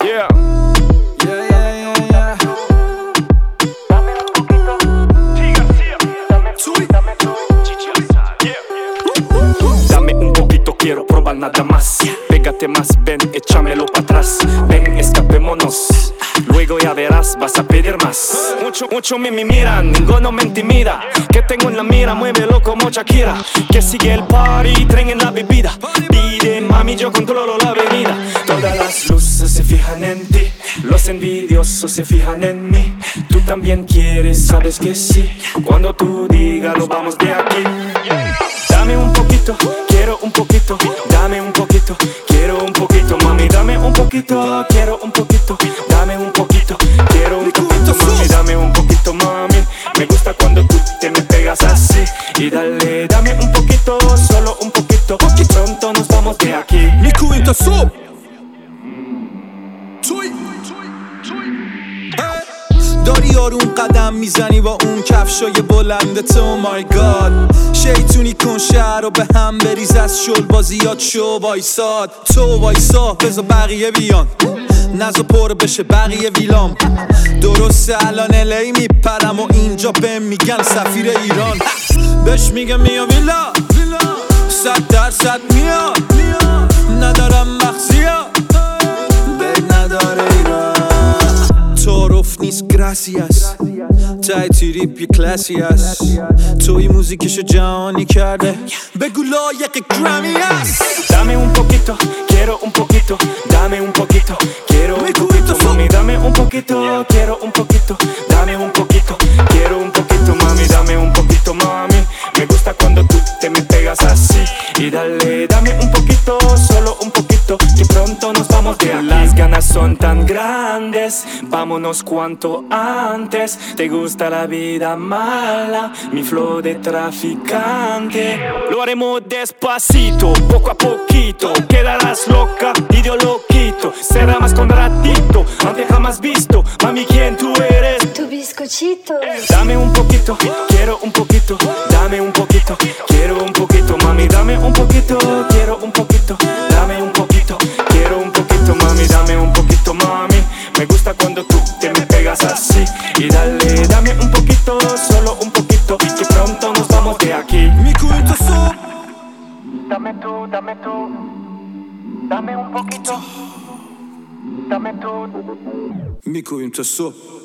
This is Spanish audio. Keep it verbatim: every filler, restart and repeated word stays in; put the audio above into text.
Yeah. Yeah, yeah, yeah, yeah. Dame un poquito. G García. Dame tú, dame tú. Yeah. Dame un poquito, quiero probar nada más. Pégate más, ven, échamelo para atrás. Ven, escapémonos. Luego ya verás, vas a pedir más. Mucho, mucho me, me miran, ninguno me intimida. Que tengo en la mira, muévelo como Shakira. Que sigue el party, tren en la bebida. Pide, mami, yo controlo la avenida. Todas las luces se fijan en ti. Los envidiosos se fijan en mí. Tú también quieres, sabes que sí. Cuando tú digas, lo vamos de aquí. Dame un poquito, quiero un poquito. Dame un poquito, quiero un poquito. Mami, dame un poquito, quiero un poquito. Dame un poquito, quiero un poquito. Mami, dame un poquito, mami. Me gusta cuando tú te me pegas así. Y dale, dame un poquito, solo un poquito. Y pronto nos vamos de aquí. Miku inte så. داری آروم قدم میزنی با اون کفشای بلندت. او مای گاد شیطونی کن شهر رو به هم بریز. از شل بازیات شو وایساد. تو وایسا بذار بقیه بیان. نزا پر بشه بقیه ویلام. درسته الان الی میپرم و اینجا بهم میگن سفیر ایران. بهش میگم میا ویلا صد درصد میاد. ندارم مخزیا بگ نداره ایران. تعارف نیست گراسیاس تای تریپ یه کلاسی هست. توی موزیکشو جهانی کرده بگو لایق گرامی هست. Dame un poquito, quiero un poquito. Dame un poquito, quiero un poquito. Mami, dame un poquito, quiero un poquito. Dame un poquito, quiero un poquito. Mami, dame un poquito, mami. Me gusta cuando tú te me pegas así. Y dale, dame un poquito, solo un poquito. Que pronto nos vamos de aquí. Las ganas son tan grandes, vámonos cuanto antes. Te gusta la vida mala, mi flow de traficante. Lo haremos despacito, poco a poquito. Quedarás loca y yo lo quito. Será más con ratito, antes jamás visto. Mami, ¿quién tú eres? Tu bizcochito. Dame un poquito, quiero un poquito. Dame un poquito, quiero un poquito. Mami, dame un poquito, quiero un poquito. Dame un poquito, quiero un poquito. Mami, dame un poquito, mami. Me gusta cuando tú te me pegas así. Y dale, dame un poquito, solo un poquito. Que pronto nos vamos de aquí. Miku inte så. Dame tú, dame tú. Dame un poquito. Dame tú. Miku inte så.